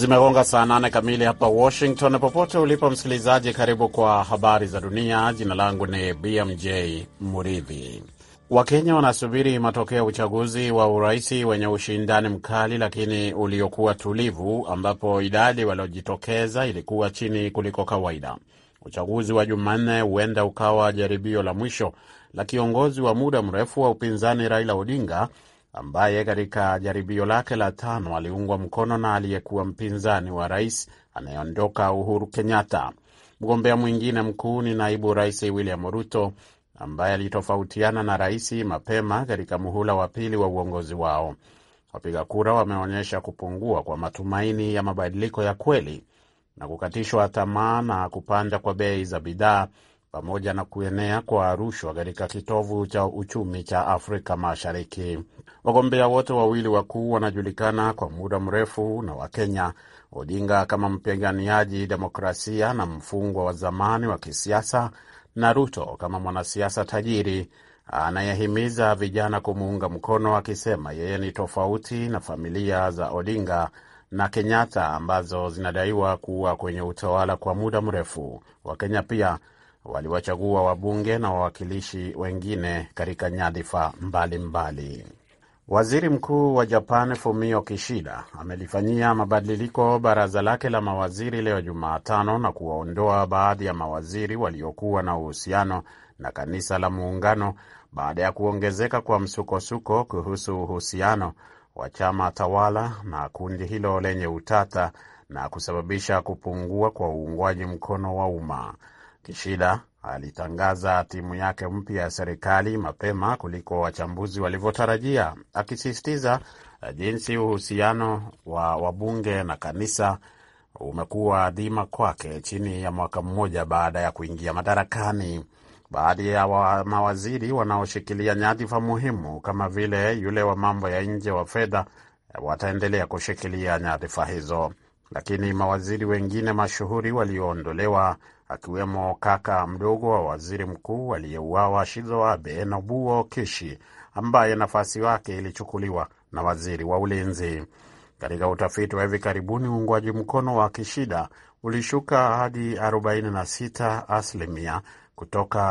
Zimegonga saa 8 kamili hapa Washington. Popote ulipo msikilizaji, karibu kwa habari za dunia. Jina langu ni BMJ Muridhi. Wakenya wanasubiri matokeo ya uchaguzi wa uraisi wenye ushindani mkali lakini uliokuwa tulivu, ambapo idadi waliojitokeza ilikuwa chini kuliko kawaida. Uchaguzi wa Jumanne huenda ukawa jaribio la mwisho la kiongozi wa muda mrefu wa upinzani Raila Odinga, ambaye katika jaribio lake la 5 aliungwa mkono na aliyekuwa mpinzani wa rais anayeondoka Uhuru Kenyatta. Mgombea mwingine mkuu ni naibu rais William Ruto, ambaye alitofautiana na rais mapema katika muhula wa pili wa uongozi wao. Wapiga kura wameonyesha kupungua kwa matumaini ya mabadiliko ya kweli na kukatishwa tamaa na kupanda kwa bei za bidhaa, pamoja na kuenea kwa rushwa katika kitovu cha uchumi cha Afrika Mashariki. Wagombea wote wawili wakuu wanajulikana kwa muda mrefu na Wakenya, Odinga kama mpiganiaji demokrasia na mfungwa wa zamani wa kisiasa, na Ruto kama mwanasiasa tajiri anayehimiza vijana kumuunga mkono, akisema yeye ni tofauti na familia za Odinga na Kenyatta ambazo zinadaiwa kuwa kwenye utawala kwa muda mrefu. Wakenya pia waliwachagua wabunge na wawakilishi wengine katika nyadhifa mbalimbali. Waziri Mkuu wa Japan Fumio Kishida amelifanyia mabadiliko baraza lake la mawaziri leo Jumatano na kuwaondoa baadhi ya mawaziri waliokuwa na uhusiano na kanisa la Muungano baada ya kuongezeka kwa msukosuko kuhusu uhusiano wa chama tawala na kundi hilo lenye utata na kusababisha kupungua kwa uungwaji mkono wa umma. Kishida alitangaza timu yake mpya ya serikali mapema kuliko wachambuzi walivyotarajia, akisisitiza jinsi uhusiano wa wabunge na kanisa umekuwa adhima kwake chini ya mwaka mmoja baada ya kuingia madarakani. Baadhi ya mawaziri wanaoshikilia nyadhifa muhimu kama vile yule wa mambo ya nje wa fedha wataendelea kushikilia nyadhifa hizo, lakini mawaziri wengine mashuhuri walioondolewa, akiwemo kaka mdogo wa waziri mkuu aliyeuawa Shizo Abe, Nobuo Kishi, ambaye nafasi yake ilichukuliwa na waziri wa ulinzi. Katika utafiti wa hivi karibuni, uungwaji mkono wa Kishida ulishuka hadi 46% kutoka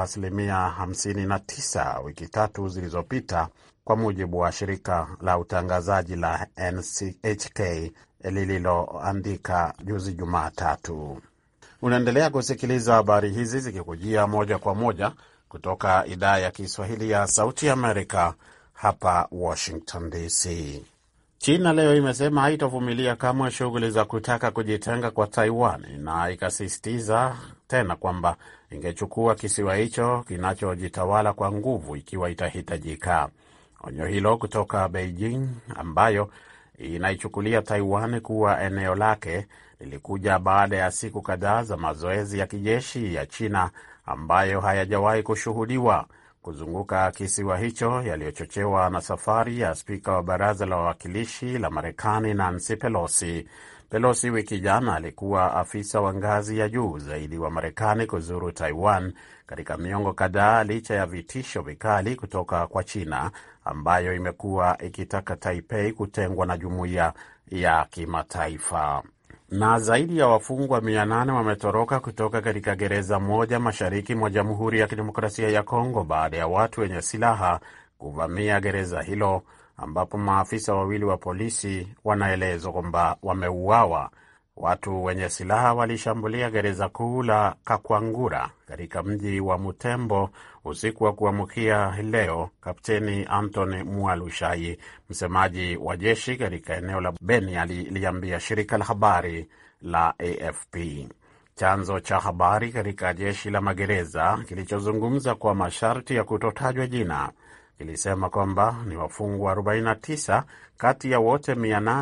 59% wiki 3 zilizopita, kwa mujibu wa shirika la utangazaji la NHK lililoandika juzi Jumatatu. Unaendelea kusikiliza habari hizi zikikujia moja kwa moja kutoka idhaa ya Kiswahili ya Sauti Amerika hapa Washington DC. China leo imesema haitovumilia kamwe shughuli za kutaka kujitenga kwa Taiwan, na ikasisitiza tena kwamba ingechukua kisiwa hicho kinachojitawala kwa nguvu ikiwa itahitajika. Onyo hilo kutoka Beijing, ambayo inaichukulia Taiwan kuwa eneo lake, lilikuja baada ya siku kadhaa za mazoezi ya kijeshi ya China ambayo hayajawahi kushuhudiwa kuzunguka kisiwa hicho, yaliyochochewa na safari ya spika wa baraza la wawakilishi la Marekani Nancy Pelosi. Pelosi wiki jana alikuwa afisa wa ngazi ya juu zaidi wa Marekani kuzuru Taiwan katika miongo kadhaa, licha ya vitisho vikali kutoka kwa China ambayo imekuwa ikitaka Taipei kutengwa na jumuiya ya kimataifa. Na zaidi ya wafungwa 800 wametoroka kutoka katika gereza moja mashariki mwa Jamhuri ya Kidemokrasia ya Kongo baada ya watu wenye silaha kuvamia gereza hilo, ambapo maafisa wawili wa polisi wanaelezwa kwamba wameuawa. Watu wenye silaha walishambulia gereza kuu la Kakwangura katika mji wa Mutembo usiku wa kuamkia leo. Kapteni Anthony Mwalushai, msemaji wa jeshi katika eneo la Beni, aliliambia shirika la habari la AFP. Chanzo cha habari katika jeshi la magereza kilichozungumza kwa masharti ya kutotajwa jina kilisema kwamba ni wafungwa 49 kati ya wote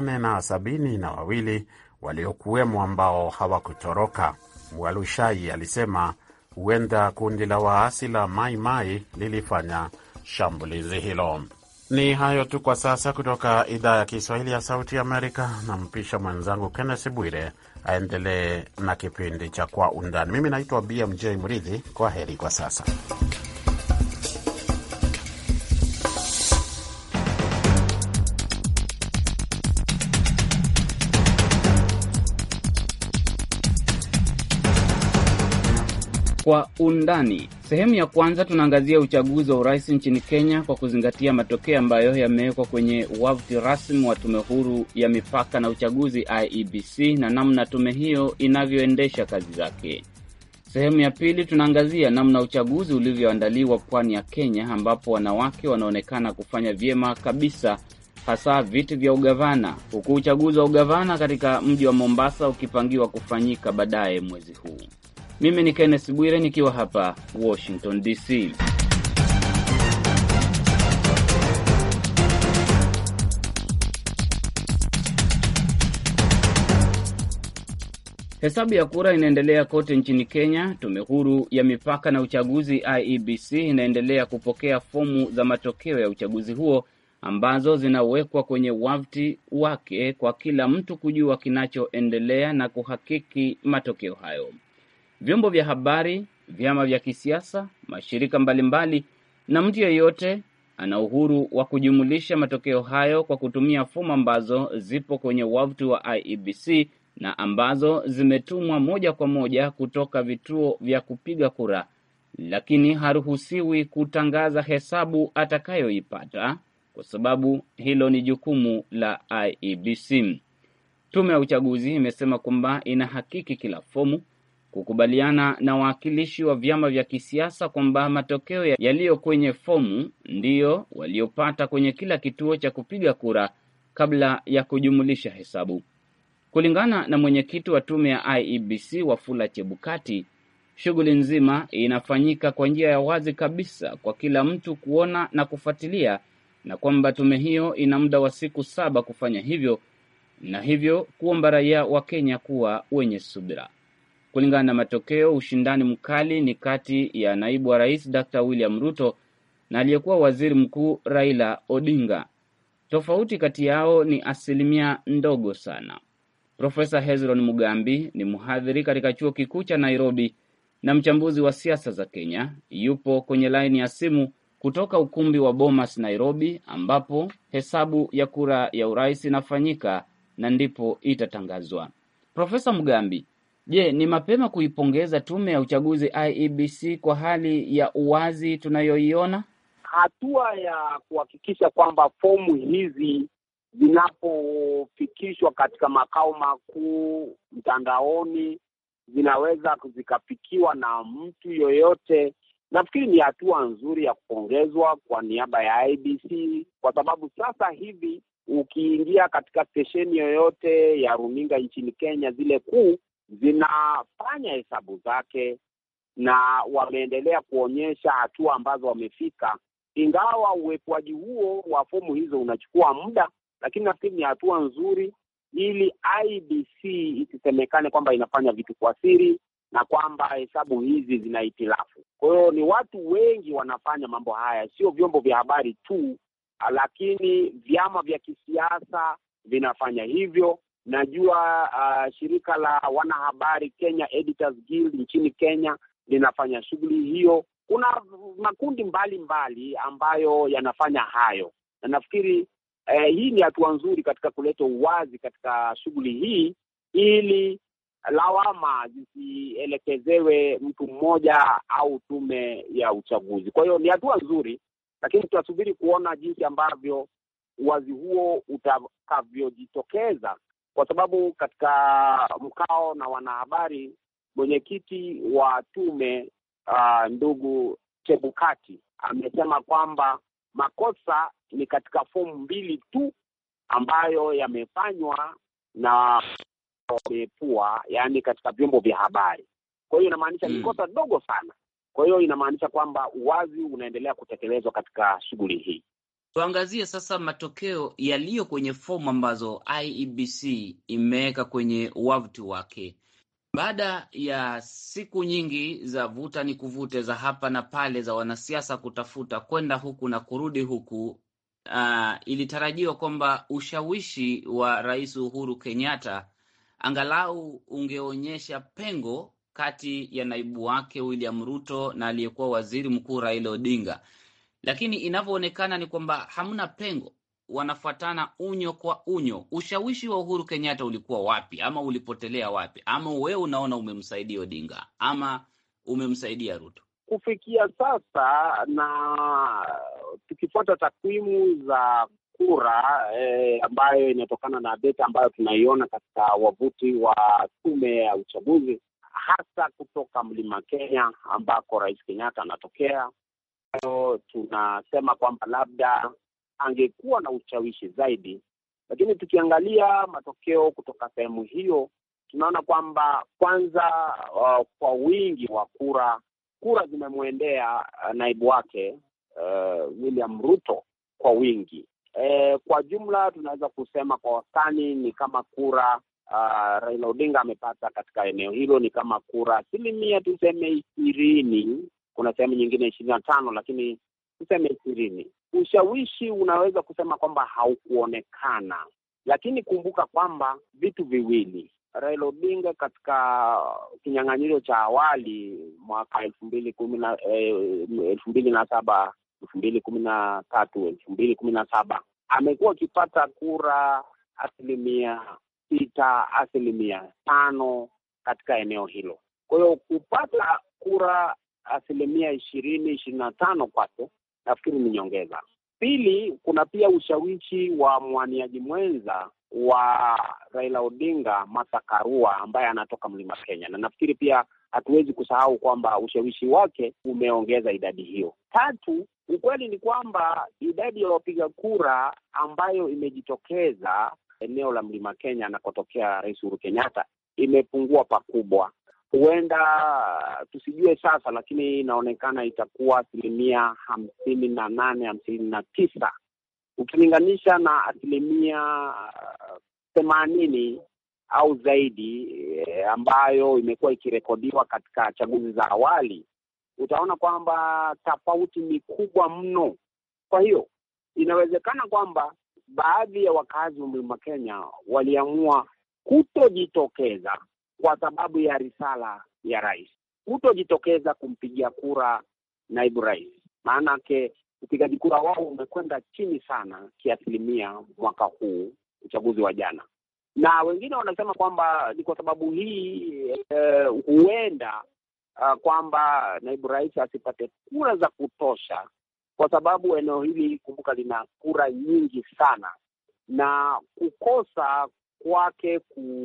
872 waliokuwemo ambao hawakutoroka. Mwalushai alisema huenda kundi la waasi la Mai Mai lilifanya shambulizi hilo. Ni hayo tu kwa sasa kutoka idhaa ya Kiswahili ya Sauti Amerika. Nampisha mwenzangu Kenneth Bwire aendelee na kipindi cha Kwa Undani. Mimi naitwa BMJ Mridhi. Kwa heri kwa sasa. Kwa undani. Sehemu ya kwanza tunaangazia uchaguzi wa urais nchini Kenya kwa kuzingatia matokeo ambayo yamewekwa kwenye wavuti rasmi wa tume huru ya mipaka na uchaguzi IEBC na namna tume hiyo inavyoendesha kazi zake. Sehemu ya pili tunaangazia namna uchaguzi ulivyoandaliwa pwani ya Kenya, ambapo wanawake wanaonekana kufanya vyema kabisa, hasa viti vya ugavana, huku uchaguzi wa ugavana katika mji wa Mombasa ukipangiwa kufanyika baadaye mwezi huu. Mimi ni Kenneth Bwire nikiwa hapa Washington DC. Hesabu ya kura inaendelea kote nchini Kenya. Tume huru ya mipaka na uchaguzi IEBC inaendelea kupokea fomu za matokeo ya uchaguzi huo ambazo zinawekwa kwenye wavuti wake kwa kila mtu kujua kinachoendelea na kuhakiki matokeo hayo. Vyombo vya habari, vyama vya kisiasa, mashirika mbalimbali na mtu yeyote ana uhuru wa kujumulisha matokeo hayo kwa kutumia fomu ambazo zipo kwenye wavuti wa IEBC na ambazo zimetumwa moja kwa moja kutoka vituo vya kupiga kura, lakini haruhusiwi kutangaza hesabu atakayoipata kwa sababu hilo ni jukumu la IEBC. Tume ya uchaguzi imesema kwamba inahakiki kila fomu, kukubaliana na wawakilishi wa vyama vya kisiasa kwamba matokeo yaliyo kwenye fomu ndiyo waliopata kwenye kila kituo cha kupiga kura kabla ya kujumulisha hesabu. Kulingana na mwenyekiti wa tume ya IEBC Wafula Chebukati, shughuli nzima inafanyika kwa njia ya wazi kabisa kwa kila mtu kuona na kufuatilia, na kwamba tume hiyo ina muda wa siku 7 kufanya hivyo, na hivyo kuomba raia wa Kenya kuwa wenye subira. Kulingana na matokeo, ushindani mkali ni kati ya naibu wa rais Dr. William Ruto na aliyekuwa waziri mkuu Raila Odinga. Tofauti kati yao ni asilimia ndogo sana. Profesa Hezron Mugambi ni mhadhiri katika chuo kikuu cha Nairobi na mchambuzi wa siasa za Kenya. Yupo kwenye laini ya simu kutoka ukumbi wa Bomas Nairobi, ambapo hesabu ya kura ya urais inafanyika na ndipo itatangazwa. Profesa Mugambi, je, ni mapema kuipongeza tume ya uchaguzi IEBC kwa hali ya uwazi tunayoiona? Hatua ya kuhakikisha kwamba fomu hizi zinapofikishwa katika makao makuu mtandaoni zinaweza zikafikiwa na mtu yoyote, nafikiri ni hatua nzuri ya kupongezwa kwa niaba ya IEBC, kwa sababu sasa hivi ukiingia katika stesheni yoyote ya runinga nchini Kenya, zile kuu zinafanya hesabu zake na wameendelea kuonyesha hatua ambazo wamefika. Ingawa uwekwaji huo wa fomu hizo unachukua muda, lakini nafikiri ni hatua nzuri ili IEBC isisemekane kwamba inafanya vitu kwa siri na kwamba hesabu hizi zina hitilafu. Kwa hiyo ni watu wengi wanafanya mambo haya, sio vyombo vya habari tu, lakini vyama vya kisiasa vinafanya hivyo. Najua shirika la wanahabari Kenya Editors Guild nchini Kenya linafanya shughuli hiyo. Kuna makundi mbalimbali ambayo yanafanya hayo, na nafikiri hii ni hatua nzuri katika kuleta uwazi katika shughuli hii, ili lawama zisielekezewe mtu mmoja au tume ya uchaguzi. Kwa hiyo ni hatua nzuri, lakini tutasubiri kuona jinsi ambavyo uwazi huo utakavyojitokeza, kwa sababu katika mkao na wanahabari, mwenyekiti wa tume ndugu Chebukati amesema kwamba makosa ni katika fomu 2 tu ambayo yamefanywa na wamepua, yani katika vyombo vya habari. Kwa hiyo inamaanisha ni kosa dogo sana. Kwa hiyo inamaanisha kwamba uwazi unaendelea kutekelezwa katika shughuli hii. Tuangazie sasa matokeo yaliyo kwenye fomu ambazo IEBC imeweka kwenye wavuti wake. Baada ya siku nyingi za vuta ni kuvute za hapa na pale za wanasiasa kutafuta kwenda huku na kurudi huku, ilitarajiwa kwamba ushawishi wa Rais Uhuru Kenyatta angalau ungeonyesha pengo kati ya naibu wake William Ruto na aliyekuwa waziri mkuu Raila Odinga. Lakini inavyoonekana ni kwamba hamna pengo, wanafuatana unyo kwa unyo. Ushawishi wa Uhuru Kenyatta ulikuwa wapi, ama ulipotelea wapi? Ama wewe unaona umemsaidia Odinga, ama umemsaidia Ruto? Kufikia sasa, na tukifuata takwimu za kura ambayo inatokana na data ambayo tunaiona katika wavuti wa tume ya uchaguzi, hasa kutoka Mlima Kenya ambako Rais Kenyatta anatokea, tunasema kwamba labda angekuwa na ushawishi zaidi. Lakini tukiangalia matokeo kutoka sehemu hiyo, tunaona kwamba kwanza, kwa wingi wa kura zimemwendea naibu wake William Ruto kwa wingi. Kwa jumla tunaweza kusema kwa wastani ni kama kura Raila Odinga amepata katika eneo hilo ni kama kura asilimia tuseme 20, kuna sehemu nyingine 25, lakini tuseme 20. Ushawishi unaweza kusema kwamba haukuonekana, lakini kumbuka kwamba vitu viwili. Raila Odinga katika kinyang'anyiro cha awali mwaka 2017, 2013, 2017 amekuwa akipata kura 6%, 5% katika eneo hilo. Kwa hiyo kupata kura 20-25 kwake nafikiri ni nyongeza. Pili, kuna pia ushawishi wa mwaniaji mwenza wa Raila Odinga, Martha Karua, ambaye anatoka Mlima Kenya, na nafikiri pia hatuwezi kusahau kwamba ushawishi wake umeongeza idadi hiyo. Tatu, ukweli ni kwamba idadi ya wapiga kura ambayo imejitokeza eneo la Mlima Kenya anakotokea Rais Uhuru Kenyatta imepungua pakubwa. Huenda tusijue sasa, lakini inaonekana itakuwa 58-59 ukilinganisha na 80% au zaidi ambayo imekuwa ikirekodiwa katika chaguzi za awali. Utaona kwamba tofauti ni kubwa mno. Kwa hiyo inawezekana kwamba baadhi ya wakazi wa Mlima Kenya waliamua kutojitokeza kwa sababu ya risala ya rais, kutojitokeza kumpigia kura naibu rais. Maanake upigaji kura wao umekwenda chini sana kiasilimia mwaka huu, uchaguzi wa jana. Na wengine wanasema kwamba ni kwa sababu hii huenda kwamba naibu rais asipate kura za kutosha, kwa sababu eneo hili, kumbuka, lina kura nyingi sana, na kukosa kwake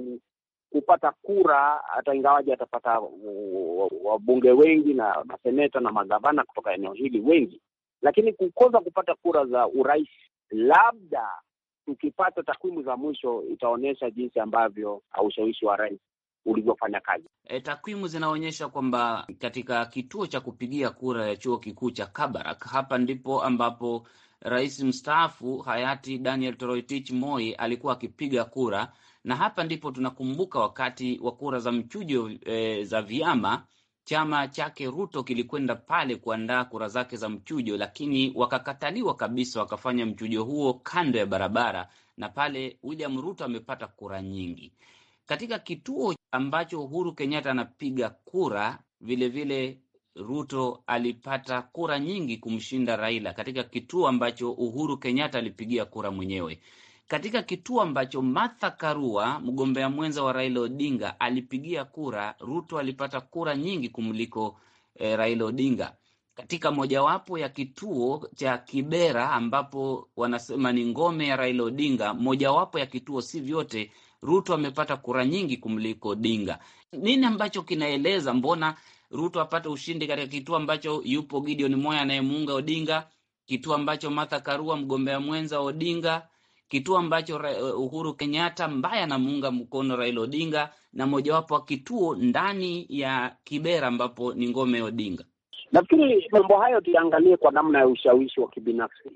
kupata kura, hata ingawaje atapata wabunge wengi na maseneta na magavana kutoka eneo hili wengi, lakini kukosa kupata kura za urais, labda tukipata takwimu za mwisho itaonyesha jinsi ambavyo ushawishi wa rais ulivyofanya kazi. Takwimu zinaonyesha kwamba katika kituo cha kupigia kura ya chuo kikuu cha Kabarak, hapa ndipo ambapo rais mstaafu hayati Daniel Toroitich Moi alikuwa akipiga kura, na hapa ndipo tunakumbuka wakati wa kura za mchujo za vyama, chama chake Ruto kilikwenda pale kuandaa kura zake za mchujo, lakini wakakataliwa kabisa, wakafanya mchujo huo kando ya barabara, na pale William Ruto amepata kura nyingi. Katika kituo ambacho Uhuru Kenyatta anapiga kura, vile Ruto alipata kura nyingi kumshinda Raila, katika kituo ambacho Uhuru Kenyatta alipigia kura mwenyewe. Katika kituo ambacho Martha Karua, mgombea mwenza wa Raila Odinga, alipigia kura, Ruto alipata kura nyingi kumliko Raila Odinga. Katika mojawapo ya kituo cha Kibera ambapo wanasema ni ngome ya Raila Odinga, mojawapo ya kituo, si vyote, Ruto amepata kura nyingi kumliko Odinga. Nini ambacho kinaeleza mbona Ruto apate ushindi katika kituo ambacho yupo Gideon Moi anayemuunga Odinga, kituo ambacho Martha Karua mgombea mwenza wa Odinga, kituo ambacho Uhuru Kenyatta ambaye anamuunga mkono Raila Odinga, na mojawapo wa kituo ndani ya Kibera ambapo ni ngome ya Odinga? Nafikiri mambo hayo tuangalie kwa namna ya ushawishi wa kibinafsi.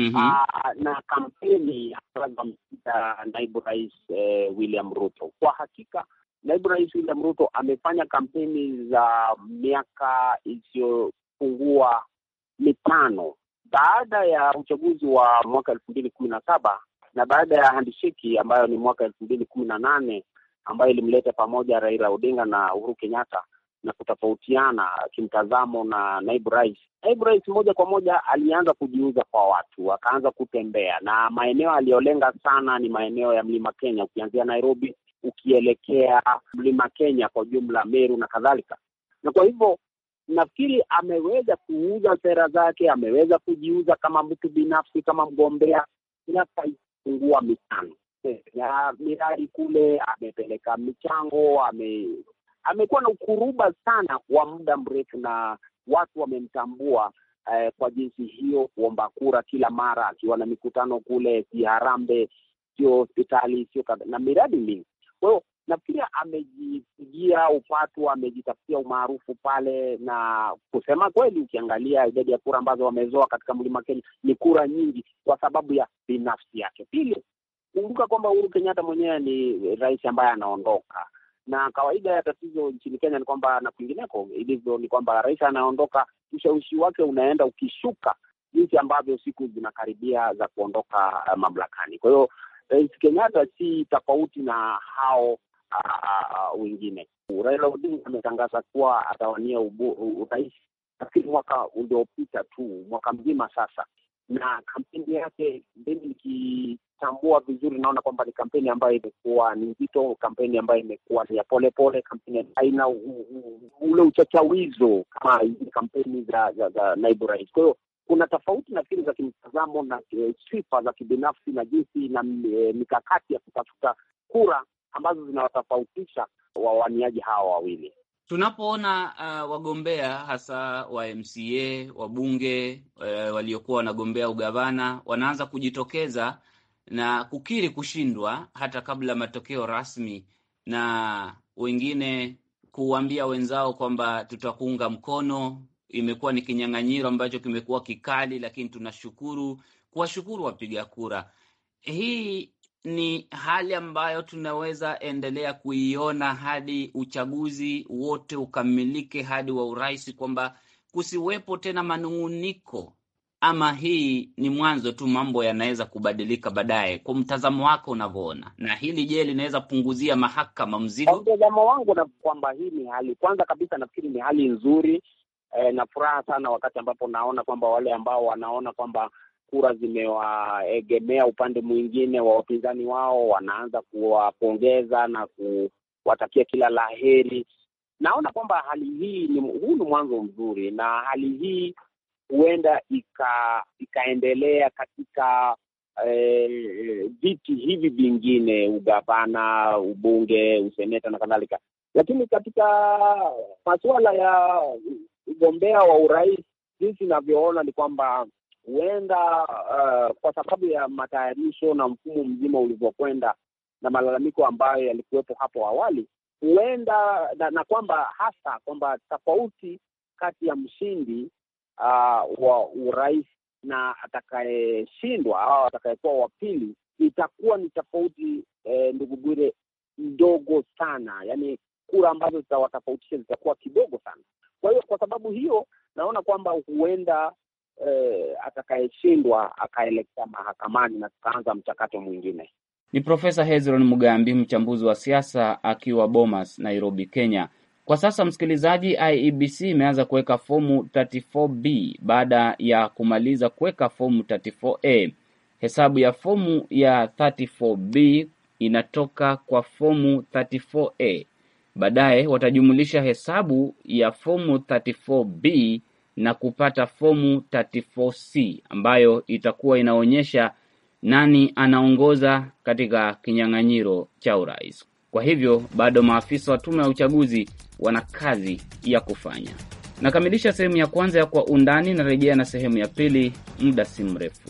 Na kampeni ya naibu rais William Ruto. Kwa hakika naibu rais William Ruto amefanya kampeni za miaka isiyopungua 5 baada ya uchaguzi wa mwaka 2017 na baada ya handshake ambayo ni mwaka 2018 ambayo ilimleta pamoja Raila Odinga na Uhuru Kenyatta na kutofautiana kimtazamo na naibu rais. Naibu rais moja kwa moja alianza kujiuza kwa watu, akaanza kutembea, na maeneo aliyolenga sana ni maeneo ya Mlima Kenya, ukianzia Nairobi ukielekea Mlima Kenya kwa jumla, Meru na kadhalika. Na kwa hivyo nafikiri ameweza kuuza sera zake, ameweza kujiuza kama mtu binafsi, kama mgombea. Inafungua mitano ya miradi kule, amepeleka michango, amekuwa na ukuruba sana kwa muda mrefu, na watu wamemtambua kwa jinsi hiyo, kuomba kura kila mara, akiwa na mikutano kule, si Harambee, sio hospitali, sio na miradi mingi. Kwa hiyo nafikiri amejipigia upatu, amejitafutia umaarufu pale, na kusema kweli, ukiangalia idadi ya kura ambazo wamezoa katika Mlima Kenya ni kura nyingi kwa sababu ya binafsi yake. Pili, kumbuka kwamba Uhuru Kenyatta mwenyewe ni rais ambaye anaondoka, na kawaida ya tatizo nchini Kenya ni kwamba, na kwingineko ilivyo, ni kwamba rais anaondoka, ushawishi wake unaenda ukishuka jinsi ambavyo siku zinakaribia za kuondoka mamlakani. Kwa hiyo Rais Kenyatta si tofauti na hao wengine. Raila Odinga ametangaza kuwa atawania urais nafikiri mwaka uliopita tu, mwaka mzima sasa, na kampeni yake mimi nikitambua vizuri naona kwamba ni kampeni ambayo imekuwa ni nzito, kampeni ambayo imekuwa ni ya polepole, kampeni haina ule uchachawizo kama hizi kampeni za naibu rais. Kwa hiyo kuna tofauti nafikiri za kimtazamo na sifa za kibinafsi na jinsi na mikakati ya kutafuta kura ambazo zinawatofautisha wawaniaji hawa wawili. Tunapoona wagombea hasa wa MCA, wabunge waliokuwa wanagombea ugavana wanaanza kujitokeza na kukiri kushindwa hata kabla matokeo rasmi, na wengine kuambia wenzao kwamba tutakuunga mkono, imekuwa ni kinyang'anyiro ambacho kimekuwa kikali, lakini tunashukuru, kuwashukuru wapiga kura. Hii ni hali ambayo tunaweza endelea kuiona hadi uchaguzi wote ukamilike, hadi wa urais, kwamba kusiwepo tena manung'uniko, ama hii ni mwanzo tu, mambo yanaweza kubadilika baadaye? Kwa mtazamo wako unavyoona, na hili je, linaweza punguzia mahakama mzigo? Mtazamo wangu na kwamba hii ni hali, kwanza kabisa nafikiri ni hali nzuri, na furaha sana wakati ambapo naona kwamba wale ambao wanaona kwamba kura zimewaegemea upande mwingine wa wapinzani wao wanaanza kuwapongeza na kuwatakia kila laheri. Naona kwamba hali hii huu ni mwanzo mzuri, na hali hii huenda ikaendelea katika viti hivi vingine, ugavana, ubunge, useneta na kadhalika. Lakini katika masuala ya ugombea wa urais, jinsi ninavyoona ni kwamba huenda kwa sababu ya matayarisho na mfumo mzima ulivyokwenda na malalamiko ambayo yalikuwepo hapo awali, huenda na kwamba hasa kwamba tofauti kati ya mshindi wa urais na atakayeshindwa au atakayekuwa wa pili itakuwa ni tofauti, ndugu Bwire, ndogo sana. Yaani kura ambazo zitawatofautisha zitakuwa kidogo sana. Kwa hiyo kwa sababu hiyo naona kwamba huenda atakayeshindwa akaelekea mahakamani na tukaanza mchakato mwingine. Ni Profesa Hezron Mugambi, mchambuzi wa siasa, akiwa Bomas, Nairobi, Kenya. Kwa sasa, msikilizaji, IEBC imeanza kuweka fomu 34B baada ya kumaliza kuweka fomu 34A. Hesabu ya fomu ya 34B inatoka kwa fomu 34A. Baadaye watajumulisha hesabu ya fomu 34B na kupata fomu 34C ambayo itakuwa inaonyesha nani anaongoza katika kinyang'anyiro cha urais. Kwa hivyo bado maafisa wa tume ya uchaguzi wana kazi ya kufanya. Nakamilisha sehemu ya kwanza ya Kwa Undani, na rejea na sehemu ya pili muda si mrefu.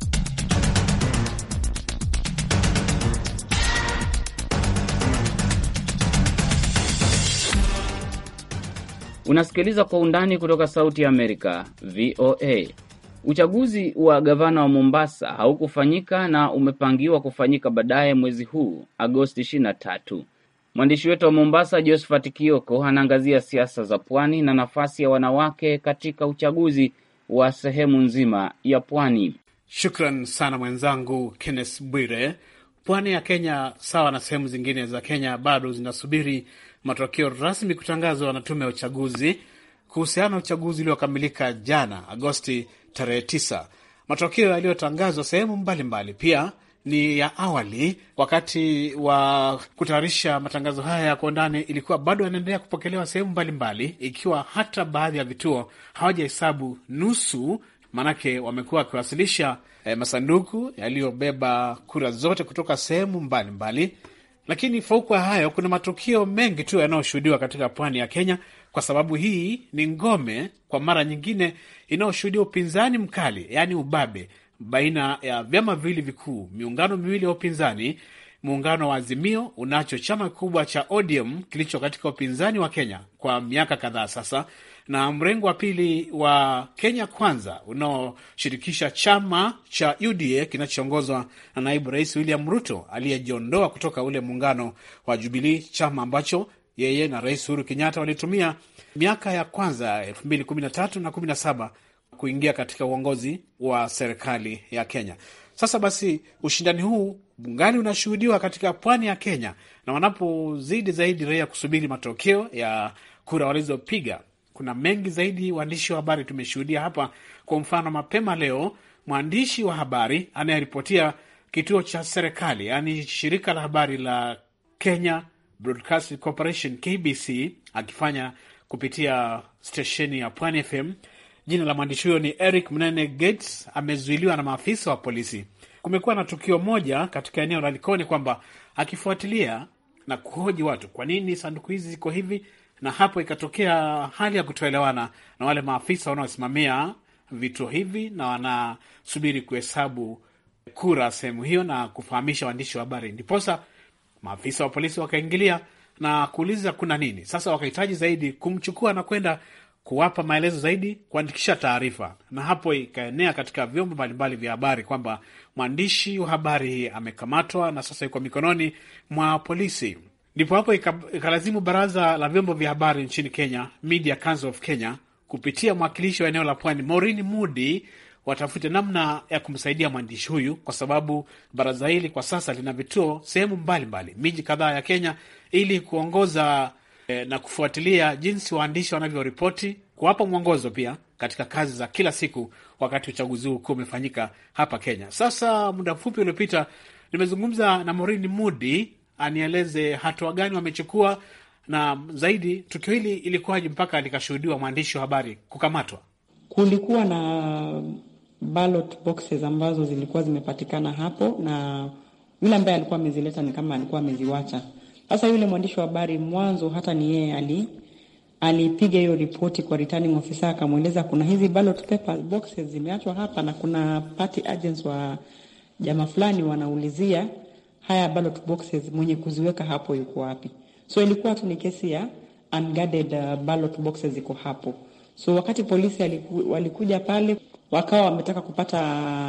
Unasikiliza Kwa Undani kutoka Sauti ya Amerika, VOA. Uchaguzi wa gavana wa Mombasa haukufanyika na umepangiwa kufanyika baadaye mwezi huu, Agosti 23. Mwandishi wetu wa Mombasa, Josephat Kioko, anaangazia siasa za pwani na nafasi ya wanawake katika uchaguzi wa sehemu nzima ya pwani. Shukran sana mwenzangu Kenneth Bwire. Pwani ya Kenya, sawa na sehemu zingine za Kenya, bado zinasubiri matokeo rasmi kutangazwa na tume ya uchaguzi kuhusiana na uchaguzi uliokamilika jana Agosti tarehe 9. Matokeo yaliyotangazwa sehemu mbalimbali pia ni ya awali. Wakati wa kutayarisha matangazo haya ya Kwa Undani, ilikuwa bado yanaendelea kupokelewa sehemu mbalimbali, ikiwa hata baadhi ya vituo hawajahesabu nusu, manake wamekuwa wakiwasilisha masanduku yaliyobeba kura zote kutoka sehemu mbalimbali. Lakini fauku ya hayo, kuna matukio mengi tu yanayoshuhudiwa katika pwani ya Kenya, kwa sababu hii ni ngome kwa mara nyingine inayoshuhudia upinzani mkali, yaani ubabe, baina ya vyama viwili vikuu, miungano miwili ya upinzani. Muungano wa Azimio unacho chama kikubwa cha ODM kilicho katika upinzani wa Kenya kwa miaka kadhaa sasa, na mrengo wa pili wa Kenya Kwanza unaoshirikisha chama cha UDA kinachoongozwa na naibu rais William Ruto aliyejiondoa kutoka ule muungano wa Jubilee, chama ambacho yeye na Rais Uhuru Kenyatta walitumia miaka ya kwanza 2013 na 17 kuingia katika uongozi wa serikali ya Kenya. Sasa basi, ushindani huu bungali unashuhudiwa katika pwani ya Kenya, na wanapozidi zaidi raia kusubiri matokeo ya kura walizopiga, kuna mengi zaidi waandishi wa habari tumeshuhudia hapa. Kwa mfano, mapema leo mwandishi wa habari anayeripotia kituo cha serikali, yaani shirika la habari la Kenya Broadcasting Corporation KBC, akifanya kupitia stesheni ya Pwani FM. Jina la mwandishi huyo ni Eric Mnene Gates, amezuiliwa na maafisa wa polisi. Kumekuwa na tukio moja katika eneo la Likoni kwamba akifuatilia na kuhoji watu kwa nini sanduku hizi ziko hivi, na hapo ikatokea hali ya kutoelewana na wale maafisa wanaosimamia vituo hivi, na wanasubiri kuhesabu kura sehemu hiyo na kufahamisha waandishi wa habari. Ndiposa maafisa wa polisi wakaingilia na kuuliza kuna nini. Sasa wakahitaji zaidi kumchukua na kwenda kuwapa maelezo zaidi, kuandikisha taarifa, na hapo ikaenea katika vyombo mbalimbali vya habari kwamba mwandishi wa habari amekamatwa na sasa yuko mikononi mwa polisi. Ndipo hapo ikalazimu baraza la vyombo vya habari nchini Kenya, Media Council of Kenya, kupitia mwakilishi wa eneo la Pwani Maureen Mudi, watafute namna ya kumsaidia mwandishi huyu, kwa sababu baraza hili kwa sasa lina vituo sehemu mbalimbali, miji kadhaa ya Kenya, ili kuongoza na kufuatilia jinsi waandishi wanavyoripoti, kuwapa mwongozo pia katika kazi za kila siku wakati uchaguzi huu ukiwa umefanyika hapa Kenya. Sasa muda mfupi uliopita nimezungumza na Maureen Mudi anieleze hatua gani wamechukua, na zaidi tukio hili ilikuwaje mpaka likashuhudiwa mwandishi wa habari kukamatwa. Kulikuwa na ballot boxes ambazo zilikuwa zimepatikana hapo, na yule ambaye alikuwa amezileta ni kama alikuwa ameziwacha. Sasa yule mwandishi wa habari mwanzo hata ni yeye alipiga hiyo ripoti kwa returning officer, akamweleza kuna hizi ballot papers boxes zimeachwa hapa na kuna party agents wa jamaa fulani wanaulizia haya ballot boxes, mwenye kuziweka hapo yuko wapi. So ilikuwa tu ni kesi ya unguarded ballot boxes iko hapo. So wakati polisi walikuja pale, wakawa wametaka kupata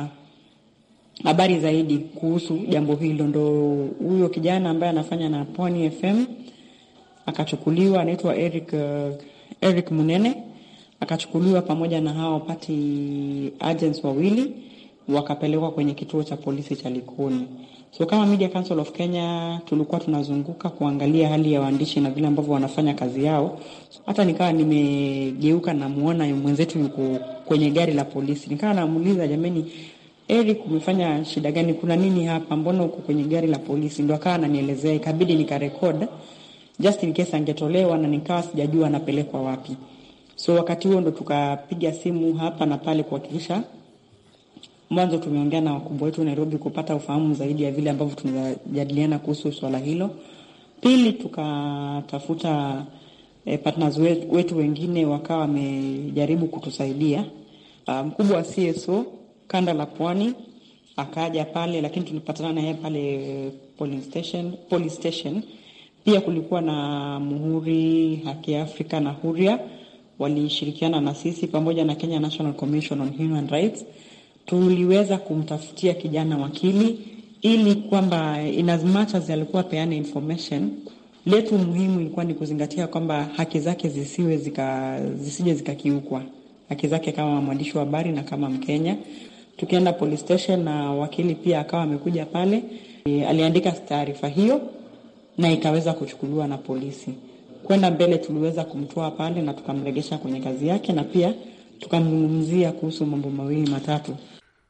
habari zaidi kuhusu jambo hilo, ndo huyo kijana ambaye anafanya na Pwani FM akachukuliwa, anaitwa Eric Munene, akachukuliwa pamoja na hao party agents wawili, wakapelekwa kwenye kituo cha polisi cha Likoni. So kama Media Council of Kenya tulikuwa tunazunguka kuangalia hali ya waandishi na vile ambavyo wanafanya kazi yao. So, hata nikawa nimegeuka na muona mwenzetu yuko kwenye gari la polisi, nikawa namuuliza, jameni Eric, umefanya shida gani? Kuna nini hapa? Mbona uko kwenye gari la polisi? Ndio akawa ananielezea, ikabidi nikarecord just in case angetolewa, na nikawa sijajua anapelekwa wapi. So wakati huo ndo tukapiga simu hapa na pale kuhakikisha mwanzo tumeongea na wakubwa wetu Nairobi kupata ufahamu zaidi ya vile ambavyo tunajadiliana kuhusu swala hilo. Pili tukatafuta partners wetu wengine, wakawa wamejaribu kutusaidia. Mkubwa wa CSO kanda la Pwani akaja pale, lakini tulipatana na yeye pale police station. Pia kulikuwa na Muhuri, Haki Afrika na Huria walishirikiana na sisi pamoja na Kenya National Commission on Human Rights. Tuliweza kumtafutia kijana wakili ili kwamba in as much as alikuwa peana information, letu muhimu ilikuwa ni kuzingatia kwamba haki zake zisije zikakiukwa, haki zake kama mwandishi wa habari na kama Mkenya. Tukienda police station na wakili pia akawa amekuja pale, aliandika taarifa hiyo na ikaweza kuchukuliwa na polisi. Kwenda mbele tuliweza kumtoa pale na tukamregesha kwenye kazi yake, na pia tukamzungumzia kuhusu mambo mawili matatu.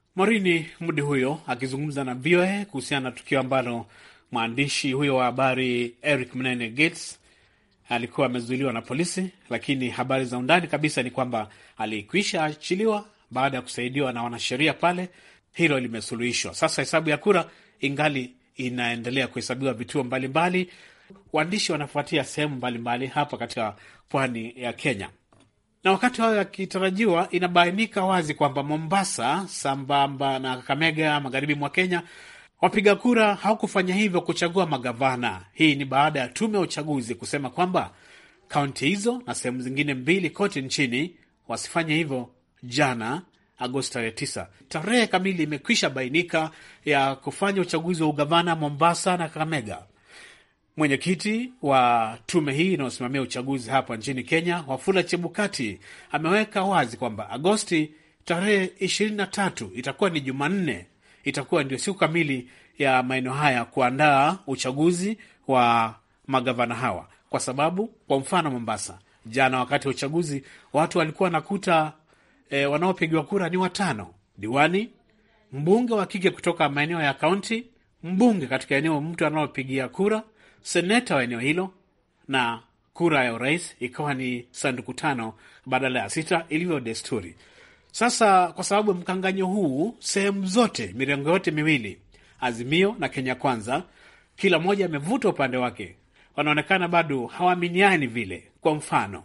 Maureen Mudi huyo akizungumza na VOA kuhusiana na tukio ambalo mwandishi huyo wa habari Eric Munene Gates alikuwa amezuiliwa na polisi, lakini habari za undani kabisa ni kwamba alikwisha achiliwa baada ya kusaidiwa na wanasheria pale. Hilo limesuluhishwa. Sasa hesabu ya kura ingali inaendelea kuhesabiwa vituo mbalimbali. Waandishi wanafuatia sehemu mbalimbali hapa katika pwani ya Kenya. Na wakati hayo yakitarajiwa, inabainika wazi kwamba Mombasa sambamba na Kakamega magharibi mwa Kenya, wapiga kura hawakufanya hivyo kuchagua magavana. Hii ni baada ya tume ya uchaguzi kusema kwamba kaunti hizo na sehemu zingine 2 kote nchini wasifanye hivyo jana Agosti 9. Tarehe kamili imekwisha bainika ya kufanya uchaguzi wa ugavana Mombasa na Kakamega. Mwenyekiti wa tume hii inayosimamia uchaguzi hapa nchini Kenya, Wafula Chebukati, ameweka wazi kwamba Agosti tarehe 23 itakuwa ni Jumanne, itakuwa ndio siku kamili ya maeneo haya kuandaa uchaguzi wa magavana hawa. Kwa sababu kwa mfano Mombasa, jana wakati wa uchaguzi watu walikuwa nakuta wanaopigiwa kura ni 5: diwani, mbunge wa kike kutoka maeneo ya kaunti, mbunge katika eneo mtu anaopigia kura, seneta wa eneo hilo, na kura ya urais ikawa ni sanduku 5 badala ya 6 ilivyo desturi. Sasa kwa sababu mkanganyo huu, sehemu zote, mirengo yote miwili, Azimio na Kenya Kwanza, kila moja amevuta upande wake. Wanaonekana bado hawaaminiani vile. Kwa mfano,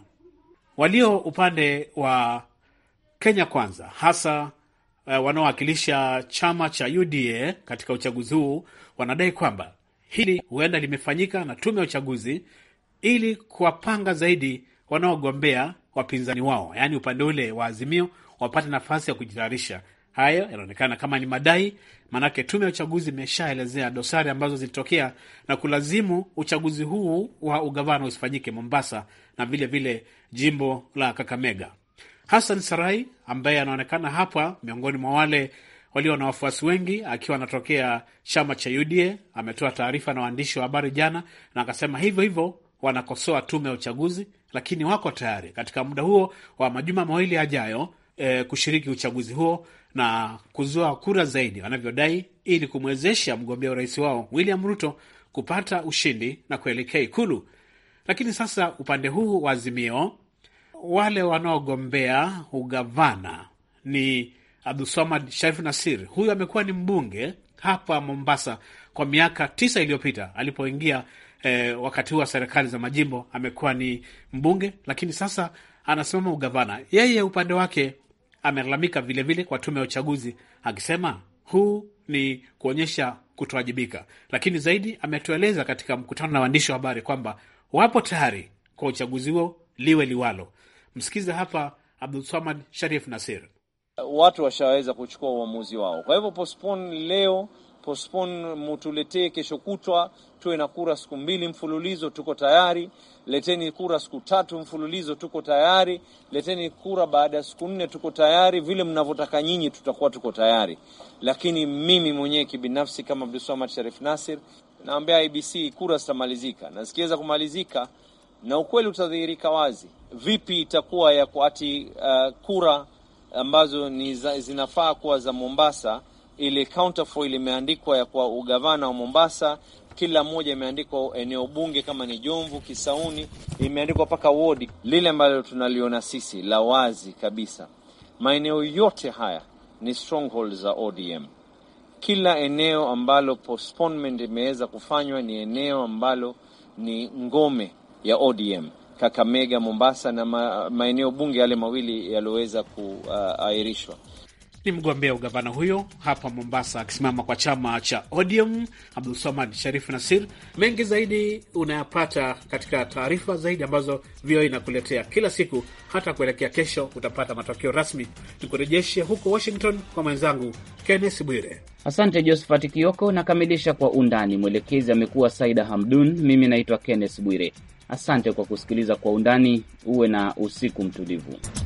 walio upande wa Kenya Kwanza, hasa wanaowakilisha chama cha UDA katika uchaguzi huu, wanadai kwamba hili huenda limefanyika na tume ya uchaguzi ili kuwapanga zaidi wanaogombea wapinzani wao, yaani upande ule wa Azimio wapate nafasi ya kujitayarisha. Hayo yanaonekana kama ni madai, manake tume ya uchaguzi imeshaelezea dosari ambazo zilitokea na kulazimu uchaguzi huu wa ugavana usifanyike Mombasa na vile vile jimbo la Kakamega. Hassan Sarai ambaye anaonekana hapa miongoni mwa wale walio na wafuasi wengi akiwa anatokea chama cha UDA, ametoa taarifa na waandishi wa habari jana na akasema hivyo hivyo wanakosoa tume ya uchaguzi, lakini wako tayari katika muda huo wa majuma 2 yajayo kushiriki uchaguzi huo na kuzua kura zaidi wanavyodai, ili kumwezesha mgombea urais wao William Ruto kupata ushindi na kuelekea Ikulu. Lakini sasa upande huu wa Azimio, wale wanaogombea ugavana ni Abdulswamad Sharif Nassir. Huyu amekuwa ni mbunge hapa Mombasa kwa miaka 9 iliyopita alipoingia wakati huu wa serikali za majimbo, amekuwa ni mbunge, lakini sasa anasimama ugavana. Yeye upande wake amelalamika vile vile kwa tume ya uchaguzi akisema huu ni kuonyesha kutowajibika, lakini zaidi ametueleza katika mkutano na waandishi wa habari kwamba wapo tayari kwa uchaguzi huo liwe liwalo. Msikize hapa Abdulswamad Sharif Nassir. Watu washaweza kuchukua uamuzi wao. Kwa hivyo postpone leo, postpone mutuletee kesho kutwa, tuwe na kura siku 2 mfululizo, tuko tayari. Leteni kura siku 3 mfululizo, tuko tayari. Leteni kura baada ya siku 4, tuko tayari. Vile mnavyotaka nyinyi tutakuwa tuko tayari. Lakini mimi mwenyewe kibinafsi kama Abdulswamad Sharif Nassir naambia IBC kura zitamalizika, na zikiweza kumalizika na ukweli utadhihirika wazi. Vipi itakuwa ya kuati kura ambazo ni zinafaa kuwa za Mombasa, ile counterfoil imeandikwa ya kwa ugavana wa Mombasa, kila moja imeandikwa eneo bunge kama ni Jomvu, Kisauni, imeandikwa paka ward. Lile ambalo tunaliona sisi la wazi kabisa, maeneo yote haya ni strongholds za ODM. Kila eneo ambalo postponement imeweza kufanywa ni eneo ambalo ni ngome ya ODM. Kakamega, Mombasa na maeneo bunge yale mawili yaloweza kuahirishwa. Ni mgombea ugavana huyo hapa Mombasa akisimama kwa chama cha ODM, Abdulswamad Sharif Nassir. Mengi zaidi unayapata katika taarifa zaidi ambazo VOA inakuletea kila siku. Hata kuelekea kesho utapata matokeo rasmi. Nikurejeshe huko Washington kwa mwenzangu Kenneth Bwire. Asante Josephat Kioko. Nakamilisha kwa undani. Mwelekezi amekuwa Saida Hamdun. Mimi naitwa Kenneth Bwire. Asante kwa kusikiliza kwa undani. Uwe na usiku mtulivu.